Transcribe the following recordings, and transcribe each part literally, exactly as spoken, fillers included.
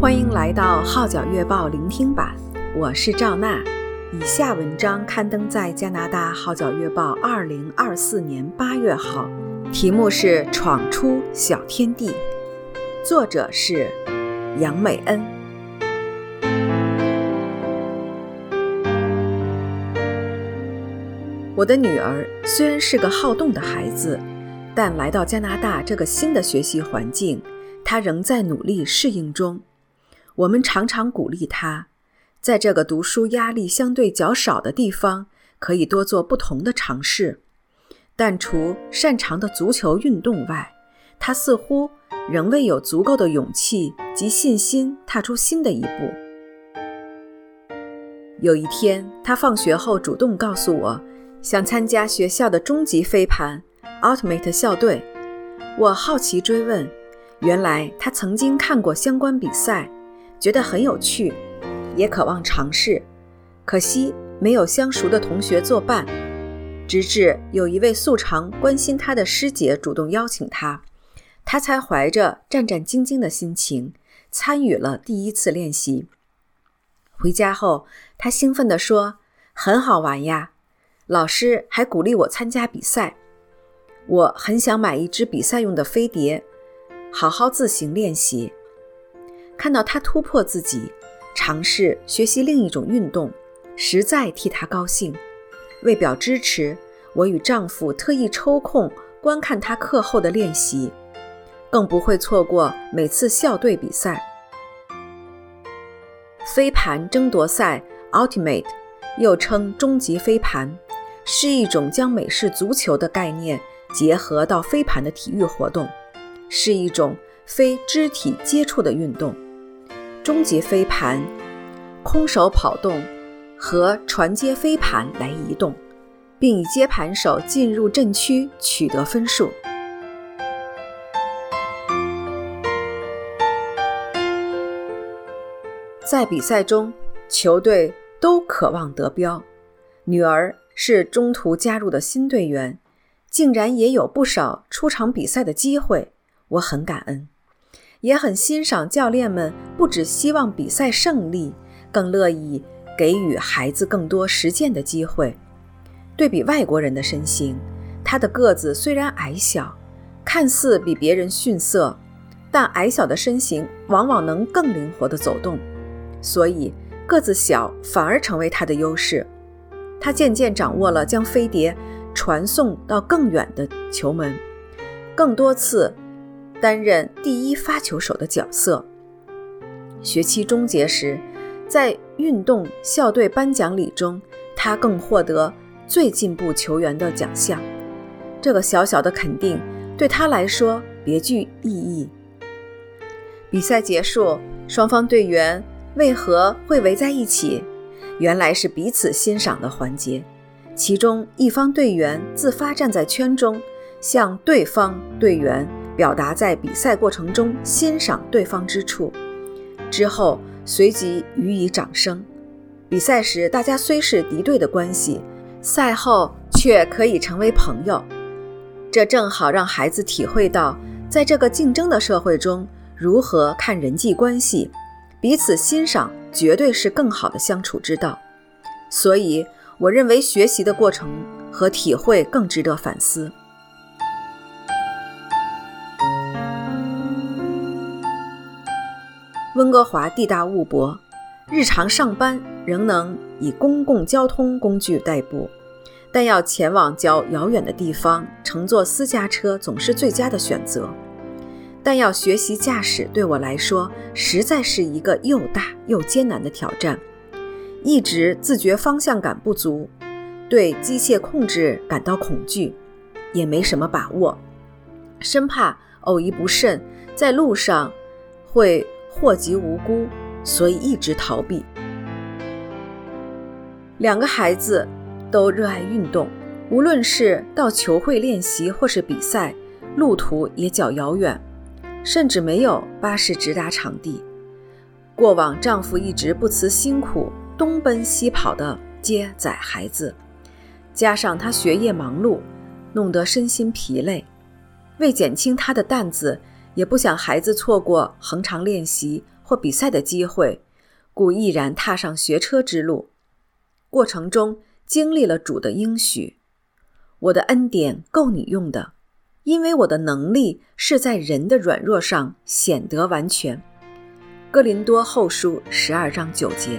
欢迎来到号角月报聆听版，我是赵娜。以下文章刊登在加拿大号角月报二零二四年八月号，题目是闯出小天地，作者是杨美恩。我的女儿虽然是个好动的孩子，但来到加拿大这个新的学习环境，她仍在努力适应中。我们常常鼓励她，在这个读书压力相对较少的地方，可以多做不同的尝试。但除擅长的足球运动外，她似乎仍未有足够的勇气及信心踏出新的一步。有一天，她放学后主动告诉我，想参加学校的中级飞盘 Ultimate 校队。我好奇追问，原来她曾经看过相关比赛，觉得很有趣，也渴望尝试，可惜没有相熟的同学作伴。直至有一位素常关心她的师姐主动邀请她，她才怀着战战兢兢的心情参与了第一次练习。回家后，她兴奋地说，很好玩呀，老师还鼓励我参加比赛。我很想买一支比赛用的飞碟，好好自行练习。看到她突破自己，尝试学习另一种运动，实在替她高兴。为表支持，我与丈夫特意抽空观看她课后的练习，更不会错过每次校队比赛。飞盘争夺赛 Ultimate 又称终极飞盘，是一种将美式足球的概念结合到飞盘的体育活动，是一种非肢体接触的运动。终极飞盘空手跑动和传接飞盘来移动，并以接盘手进入阵区取得分数。在比赛中，球队都渴望得标，女儿是中途加入的新队员，竟然也有不少出场比赛的机会，我很感恩，也很欣赏教练们不只希望比赛胜利，更乐意给予孩子更多实践的机会。对比外国人的身形，他的个子虽然矮小，看似比别人逊色，但矮小的身形往往能更灵活地走动，所以个子小反而成为他的优势。他渐渐掌握了将飞碟传送到更远的球门，更多次担任第一发球手的角色。学期终结时，在运动校队颁奖礼中，他更获得最进步球员的奖项。这个小小的肯定对他来说别具意义。比赛结束，双方队员为何会围在一起？原来是彼此欣赏的环节。其中一方队员自发站在圈中，向对方队员表达在比赛过程中欣赏对方之处，之后随即予以掌声。比赛时大家虽是敌对的关系，赛后却可以成为朋友。这正好让孩子体会到，在这个竞争的社会中，如何看人际关系，彼此欣赏绝对是更好的相处之道。所以我认为学习的过程和体会更值得反思。温哥华地大物博，日常上班仍能以公共交通工具代步，但要前往较遥远的地方，乘坐私家车总是最佳的选择。但要学习驾驶对我来说实在是一个又大又艰难的挑战，一直自觉方向感不足，对机械控制感到恐惧，也没什么把握，生怕偶一不慎在路上会祸及无辜，所以一直逃避。两个孩子都热爱运动，无论是到球会练习或是比赛，路途也较遥远，甚至没有巴士直达场地。过往丈夫一直不辞辛苦东奔西跑地接载孩子，加上他学业忙碌，弄得身心疲累。为减轻他的担子，也不想孩子错过恒常练习或比赛的机会，故毅然踏上学车之路。过程中经历了主的应许，我的恩典够你用的，因为我的能力是在人的软弱上显得完全。哥林多后书十二章九节。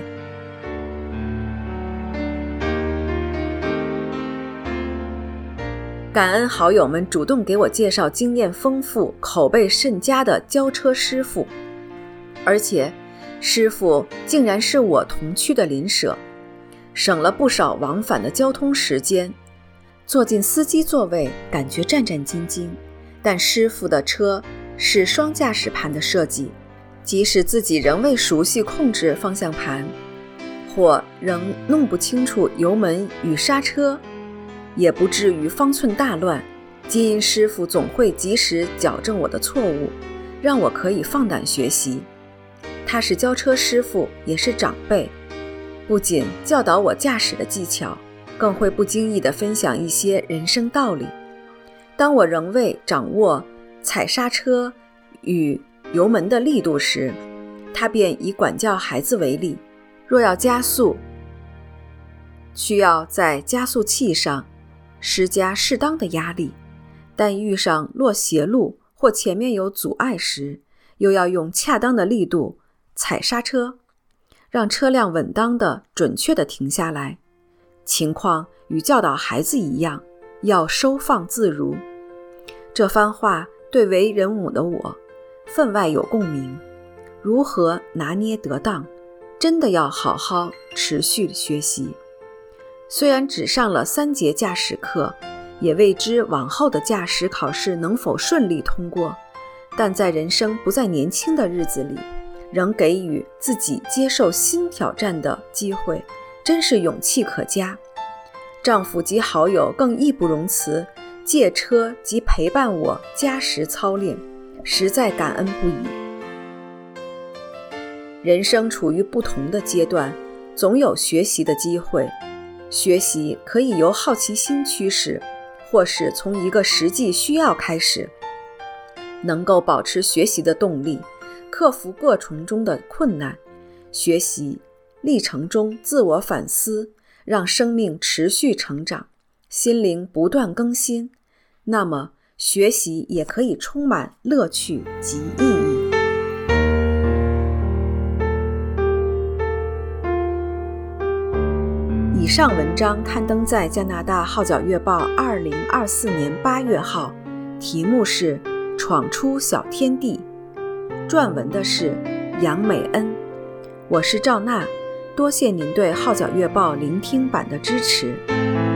感恩好友们主动给我介绍经验丰富、口碑甚佳的教车师傅，而且师傅竟然是我同区的邻舍，省了不少往返的交通时间。坐进司机座位，感觉战战兢兢，但师傅的车是双驾驶盘的设计，即使自己仍未熟悉控制方向盘，或仍弄不清楚油门与刹车，也不至于方寸大乱。皆因师傅总会及时矫正我的错误，让我可以放胆学习。他是教车师傅，也是长辈，不仅教导我驾驶的技巧，更会不经意地分享一些人生道理。当我仍未掌握踩刹车与油门的力度时，他便以管教孩子为例，若要加速，需要在加速器上施加适当的压力，但遇上落斜路或前面有阻碍时，又要用恰当的力度踩刹车，让车辆稳当的、准确地停下来。情况与教导孩子一样，要收放自如。这番话对为人母的我分外有共鸣。如何拿捏得当，真的要好好持续学习。虽然只上了三节驾驶课，也未知往后的驾驶考试能否顺利通过，但在人生不再年轻的日子里，仍给予自己接受新挑战的机会，真是勇气可嘉。丈夫及好友更义不容辞，借车及陪伴我加时操练，实在感恩不已。人生处于不同的阶段，总有学习的机会。学习可以由好奇心驱使，或是从一个实际需要开始。能够保持学习的动力，克服过程中的困难，学习历程中自我反思，让生命持续成长，心灵不断更新，那么学习也可以充满乐趣及意义。以上文章刊登在加拿大号角月报二零二四年八月号，题目是《闯出小天地》，撰文的是杨美恩。我是赵娜，多谢您对号角月报聆听版的支持。